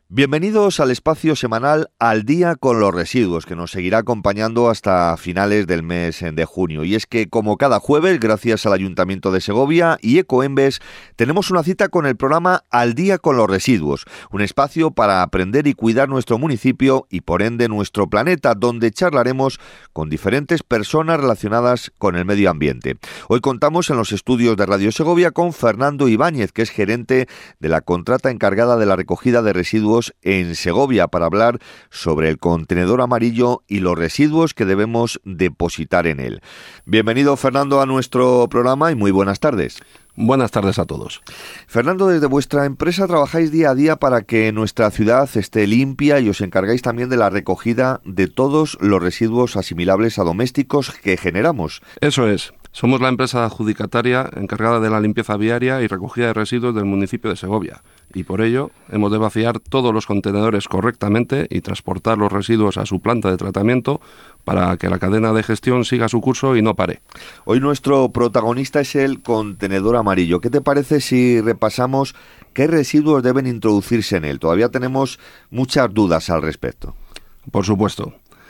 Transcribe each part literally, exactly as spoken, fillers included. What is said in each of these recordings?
Bienvenidos al espacio semanal Al Día con los Residuos, que nos seguirá acompañando hasta finales del mes de junio. Y es que, como cada jueves, gracias al Ayuntamiento de Segovia y Ecoembes, tenemos una cita con el programa Al Día con los Residuos, un espacio para aprender y cuidar nuestro municipio y, por ende, nuestro planeta, donde charlaremos con diferentes personas relacionadas con el medio ambiente. Hoy contamos en los estudios de Radio Segovia con Fernando Ibáñez, que es gerente de la contrata encargada de la recogida de residuos en Segovia, para hablar sobre el contenedor amarillo y los residuos que debemos depositar en él. Bienvenido, Fernando, a nuestro programa y muy buenas tardes. Buenas tardes a todos. Fernando, desde vuestra empresa trabajáis día a día para que nuestra ciudad esté limpia y os encargáis también de la recogida de todos los residuos asimilables a domésticos que generamos. Eso es. Somos la empresa adjudicataria encargada de la limpieza viaria y recogida de residuos del municipio de Segovia. Y por ello hemos de vaciar todos los contenedores correctamente y transportar los residuos a su planta de tratamiento para que la cadena de gestión siga su curso y no pare. Hoy nuestro protagonista es el contenedor amarillo. ¿Qué te parece si repasamos qué residuos deben introducirse en él? Todavía tenemos muchas dudas al respecto. Por supuesto.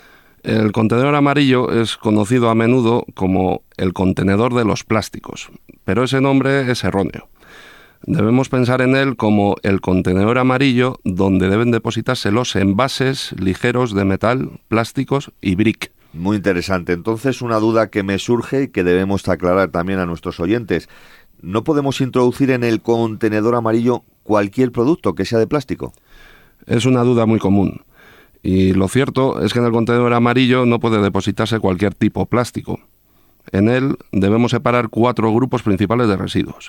El contenedor amarillo es conocido a menudo como el contenedor de los plásticos, pero ese nombre es erróneo. Debemos pensar en él como el contenedor amarillo donde deben depositarse los envases ligeros de metal, plásticos y brick. Muy interesante. Entonces, una duda que me surge y que debemos aclarar también a nuestros oyentes. ¿No podemos introducir en el contenedor amarillo cualquier producto que sea de plástico? Es una duda muy común. Y lo cierto es que en el contenedor amarillo no puede depositarse cualquier tipo plástico. En él debemos separar cuatro grupos principales de residuos.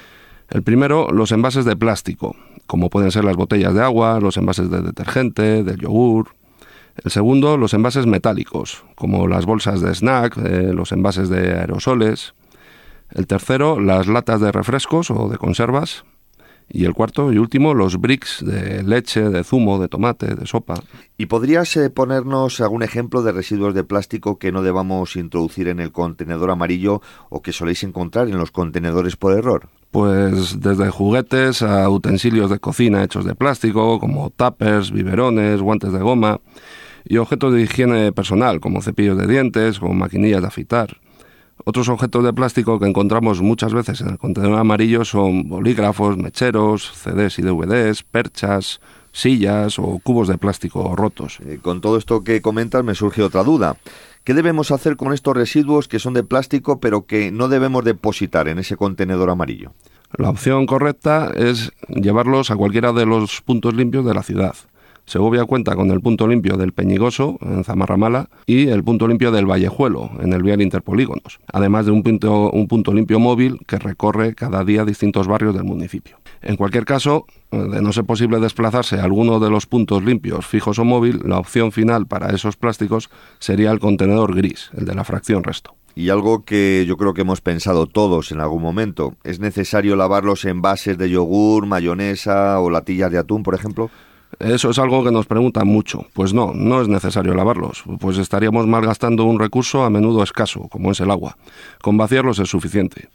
El primero, los envases de plástico, como pueden ser las botellas de agua, los envases de detergente, del yogur. El segundo, los envases metálicos, como las bolsas de snack, eh, los envases de aerosoles. El tercero, las latas de refrescos o de conservas. Y el cuarto y último, los bricks de leche, de zumo, de tomate, de sopa. ¿Y podrías eh, ponernos algún ejemplo de residuos de plástico que no debamos introducir en el contenedor amarillo o que soléis encontrar en los contenedores por error? Pues desde juguetes a utensilios de cocina hechos de plástico, como tuppers, biberones, guantes de goma, y objetos de higiene personal, como cepillos de dientes o maquinillas de afeitar. Otros objetos de plástico que encontramos muchas veces en el contenedor amarillo son bolígrafos, mecheros, C Ds y D V Ds, perchas, sillas o cubos de plástico rotos. Eh, con todo esto que comentas me surge otra duda. ¿Qué debemos hacer con estos residuos que son de plástico pero que no debemos depositar en ese contenedor amarillo? La opción correcta es llevarlos a cualquiera de los puntos limpios de la ciudad. Segovia cuenta con el punto limpio del Peñigoso, en Zamarramala, y el punto limpio del Vallejuelo, en el Vial Interpolígonos, además de un punto, un punto limpio móvil que recorre cada día distintos barrios del municipio. En cualquier caso, de no ser posible desplazarse a alguno de los puntos limpios, fijos o móvil, la opción final para esos plásticos sería el contenedor gris, el de la fracción resto. Y algo que yo creo que hemos pensado todos en algún momento, ¿es necesario lavar los envases de yogur, mayonesa o latillas de atún, por ejemplo? Eso es algo que nos preguntan mucho. Pues no, no es necesario lavarlos, pues estaríamos malgastando un recurso a menudo escaso, como es el agua. Con vaciarlos es suficiente.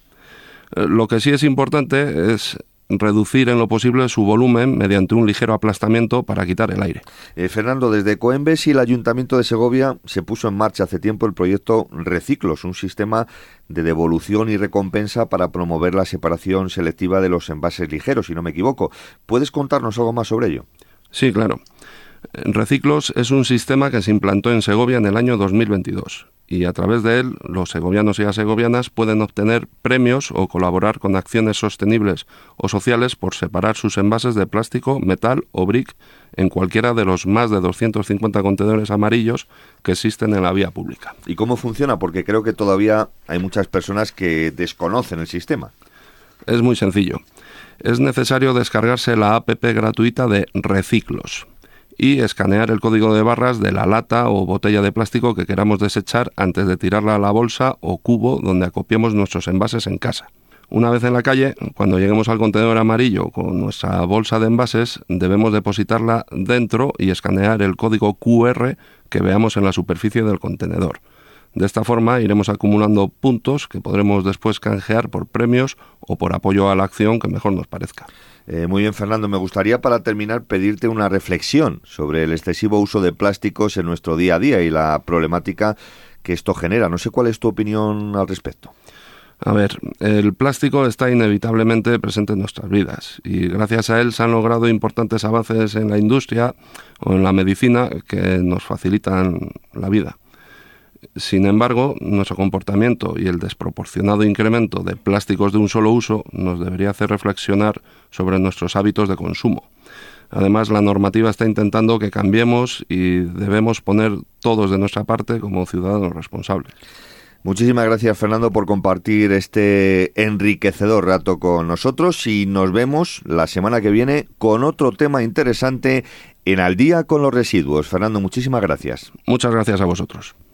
Lo que sí es importante es reducir en lo posible su volumen mediante un ligero aplastamiento para quitar el aire. Eh, Fernando, desde Ecoembes y el Ayuntamiento de Segovia se puso en marcha hace tiempo el proyecto Reciclos, un sistema de devolución y recompensa para promover la separación selectiva de los envases ligeros, si no me equivoco. ¿Puedes contarnos algo más sobre ello? Sí, claro. Reciclos es un sistema que se implantó en Segovia en el año dos mil veintidós y a través de él los segovianos y las segovianas pueden obtener premios o colaborar con acciones sostenibles o sociales por separar sus envases de plástico, metal o brick en cualquiera de los más de doscientos cincuenta contenedores amarillos que existen en la vía pública. ¿Y cómo funciona? Porque creo que todavía hay muchas personas que desconocen el sistema. Es muy sencillo. Es necesario descargarse la app gratuita de Reciclos y escanear el código de barras de la lata o botella de plástico que queramos desechar antes de tirarla a la bolsa o cubo donde acopiemos nuestros envases en casa. Una vez en la calle, cuando lleguemos al contenedor amarillo con nuestra bolsa de envases, debemos depositarla dentro y escanear el código Q R que veamos en la superficie del contenedor. De esta forma iremos acumulando puntos que podremos después canjear por premios o por apoyo a la acción que mejor nos parezca. Eh, muy bien, Fernando. Me gustaría, para terminar, pedirte una reflexión sobre el excesivo uso de plásticos en nuestro día a día y la problemática que esto genera. No sé cuál es tu opinión al respecto. A ver, el plástico está inevitablemente presente en nuestras vidas y gracias a él se han logrado importantes avances en la industria o en la medicina que nos facilitan la vida. Sin embargo, nuestro comportamiento y el desproporcionado incremento de plásticos de un solo uso nos debería hacer reflexionar sobre nuestros hábitos de consumo. Además, la normativa está intentando que cambiemos y debemos poner todos de nuestra parte como ciudadanos responsables. Muchísimas gracias, Fernando, por compartir este enriquecedor rato con nosotros y nos vemos la semana que viene con otro tema interesante en Al Día con los Residuos. Fernando, muchísimas gracias. Muchas gracias a vosotros.